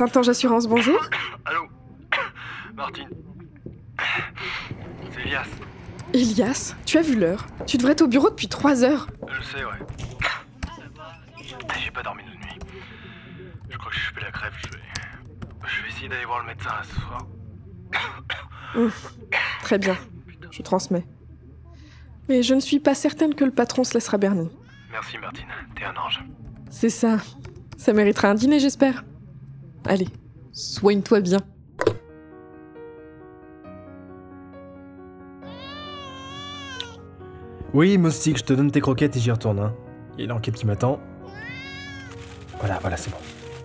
Saint-Ange Assurance, bonjour. Allô Martine. C'est Elias. Elias, tu as vu l'heure? Tu devrais être au bureau depuis 3 heures. Je sais, ouais. J'ai pas dormi de nuit. Je crois que j'ai chopé la crève. Je vais essayer d'aller voir le médecin là, ce soir. Très bien, je transmets. Mais je ne suis pas certaine que le patron se laissera berner. Merci Martine, t'es un ange. C'est ça. Ça méritera un dîner, j'espère. Allez, soigne-toi bien. Oui, Moustique, je te donne tes croquettes et j'y retourne. Hein. Il y a l'enquête qui m'attend. Voilà, c'est bon.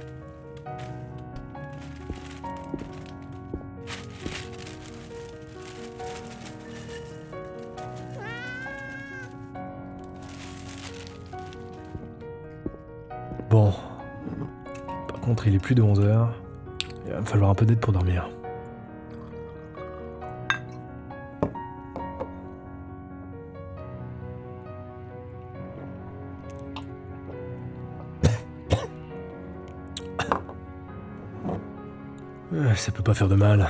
Bon. Par contre, il est plus de 11h. Il va me falloir un peu d'aide pour dormir. Ça peut pas faire de mal.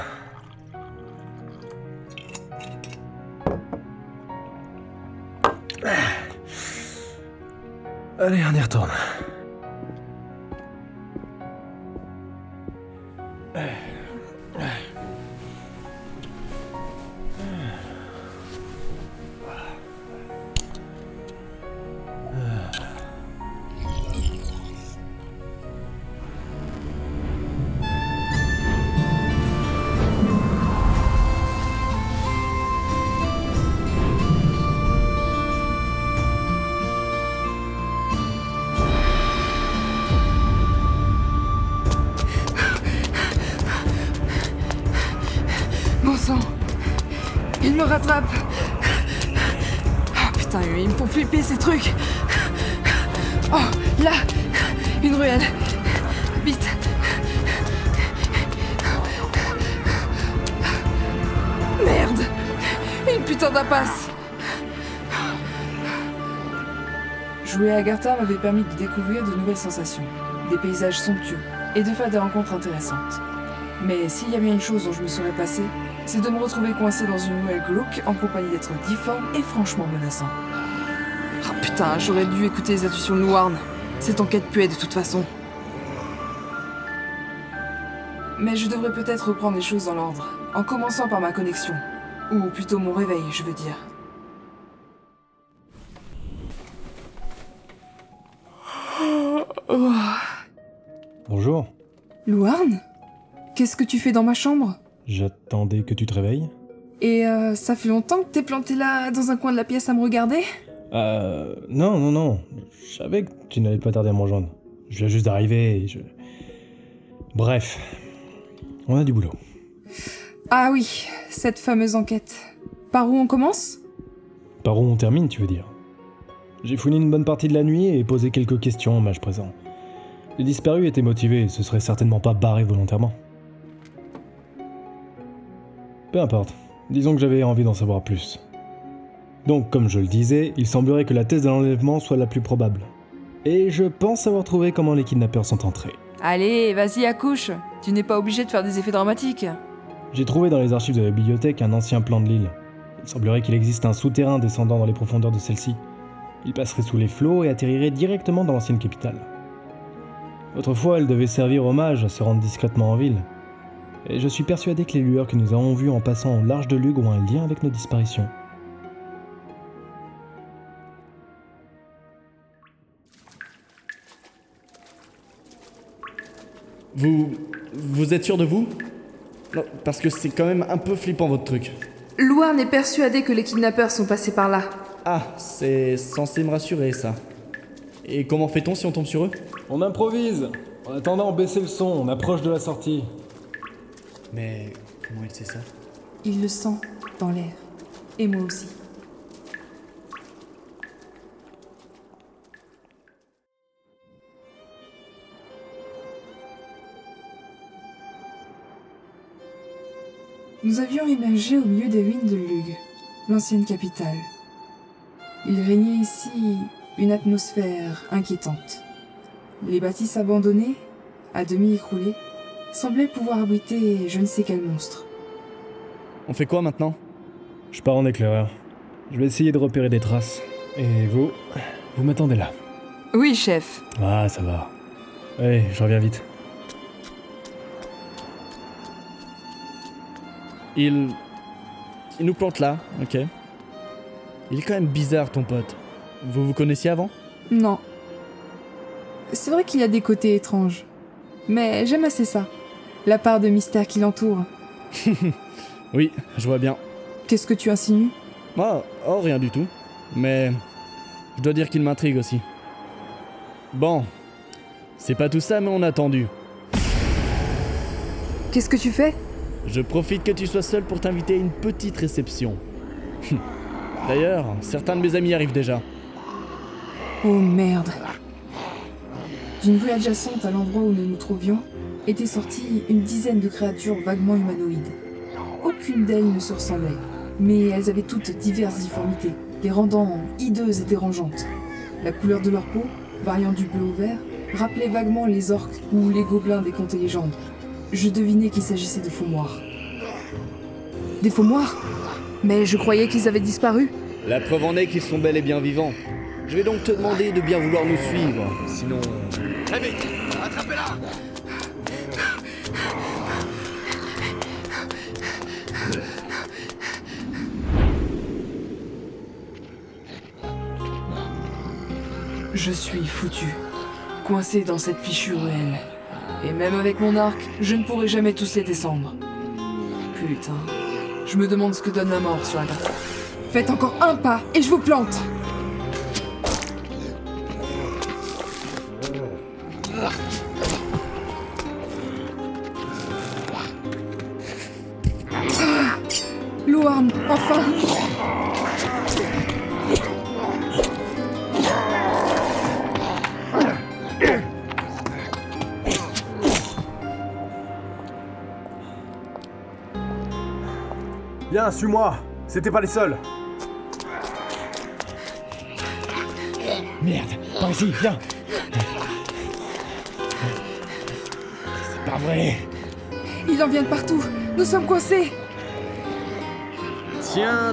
Allez, on y retourne. Bon sang, il me rattrape. Oh putain, ils me font flipper ces trucs. Oh, là, une ruelle. Vite. Merde, une putain d'impasse. Jouer à Agartha m'avait permis de découvrir de nouvelles sensations, des paysages somptueux et de faire des rencontres intéressantes. Mais s'il y a bien une chose dont je me serais passée, c'est de me retrouver coincé dans une ruelle glauque en compagnie d'êtres difformes et franchement menaçants. Oh putain, j'aurais dû écouter les intuitions de Louarn. Cette enquête puait de toute façon. Mais je devrais peut-être reprendre les choses dans l'ordre, en commençant par ma connexion. Ou plutôt mon réveil, je veux dire. Oh. Bonjour. Louarn ? Qu'est-ce que tu fais dans ma chambre ? J'attendais que tu te réveilles. Et ça fait longtemps que t'es planté là, dans un coin de la pièce à me regarder ? Non. Je savais que tu n'allais pas tarder à me rejoindre. Je viens juste d'arriver et Bref. On a du boulot. Ah oui, cette fameuse enquête. Par où on commence ? Par où on termine, tu veux dire ? J'ai fouillé une bonne partie de la nuit et posé quelques questions en mage présent. Les disparus étaient motivés et se seraient certainement pas barrés volontairement. Peu importe, disons que j'avais envie d'en savoir plus. Donc, comme je le disais, il semblerait que la thèse de l'enlèvement soit la plus probable. Et je pense avoir trouvé comment les kidnappeurs sont entrés. Allez, vas-y, accouche. Tu n'es pas obligé de faire des effets dramatiques. J'ai trouvé dans les archives de la bibliothèque un ancien plan de l'île. Il semblerait qu'il existe un souterrain descendant dans les profondeurs de celle-ci. Il passerait sous les flots et atterrirait directement dans l'ancienne capitale. Autrefois, elle devait servir hommage à se rendre discrètement en ville. Et je suis persuadé que les lueurs que nous avons vues en passant au large de Lugh ont un lien avec nos disparitions. Vous êtes sûr de vous ? Non, parce que c'est quand même un peu flippant votre truc. Louarn est persuadé que les kidnappeurs sont passés par là. Ah, c'est censé me rassurer ça. Et comment fait-on si on tombe sur eux ? On improvise. En attendant, baissez le son, on approche de la sortie. Mais comment il sait ça ? Il le sent dans l'air. Et moi aussi. Nous avions émergé au milieu des ruines de Lugh, l'ancienne capitale. Il régnait ici une atmosphère inquiétante. Les bâtisses abandonnées, à demi écroulées, semblait pouvoir abriter je ne sais quel monstre. On fait quoi maintenant? Je pars en éclaireur. Je vais essayer de repérer des traces. Et vous m'attendez là. Oui, chef. Ah, ça va. Allez, je reviens vite. Il nous plante là, ok. Il est quand même bizarre ton pote. Vous connaissiez avant? Non. C'est vrai qu'il y a des côtés étranges. Mais j'aime assez ça. La part de mystère qui l'entoure. Oui, je vois bien. Qu'est-ce que tu insinues? Oh, rien du tout. Mais je dois dire qu'il m'intrigue aussi. Bon, c'est pas tout ça, mais on a attendu. Qu'est-ce que tu fais? Je profite que tu sois seul pour t'inviter à une petite réception. D'ailleurs, certains de mes amis arrivent déjà. Oh merde. D'une rue adjacente à l'endroit où nous nous trouvions, étaient sorties une dizaine de créatures vaguement humanoïdes. Aucune d'elles ne se ressemblait, mais elles avaient toutes diverses difformités, les rendant hideuses et dérangeantes. La couleur de leur peau, variant du bleu au vert, rappelait vaguement les orques ou les gobelins des contes et légendes. Je devinais qu'il s'agissait de faux-moires. Des faux-moires? Mais je croyais qu'ils avaient disparu. La preuve en est qu'ils sont bel et bien vivants. Je vais donc te demander de bien vouloir nous suivre, sinon... Très vite, attrapez-la! Je suis foutu, coincé dans cette fichue ruelle. Et même avec mon arc, je ne pourrai jamais tous les descendre. Putain, je me demande ce que donne la mort sur la carte. Faites encore un pas et je vous plante! Louarn, enfin! Viens, suis-moi. C'était pas les seuls. Merde, par ici, viens. C'est pas vrai. Ils en viennent partout! Nous sommes coincés! Tiens.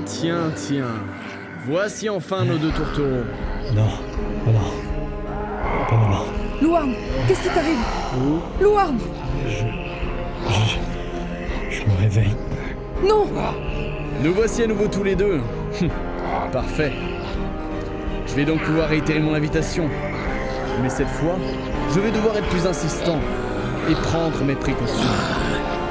Voici enfin nos deux tourtereaux. Non, oh non. Pas maintenant. Louarn, qu'est-ce qui t'arrive? Louarn! Je me réveille. Non! Nous voici à nouveau tous les deux. Parfait. Je vais donc pouvoir réitérer mon invitation. Mais cette fois, je vais devoir être plus insistant et prendre mes précautions.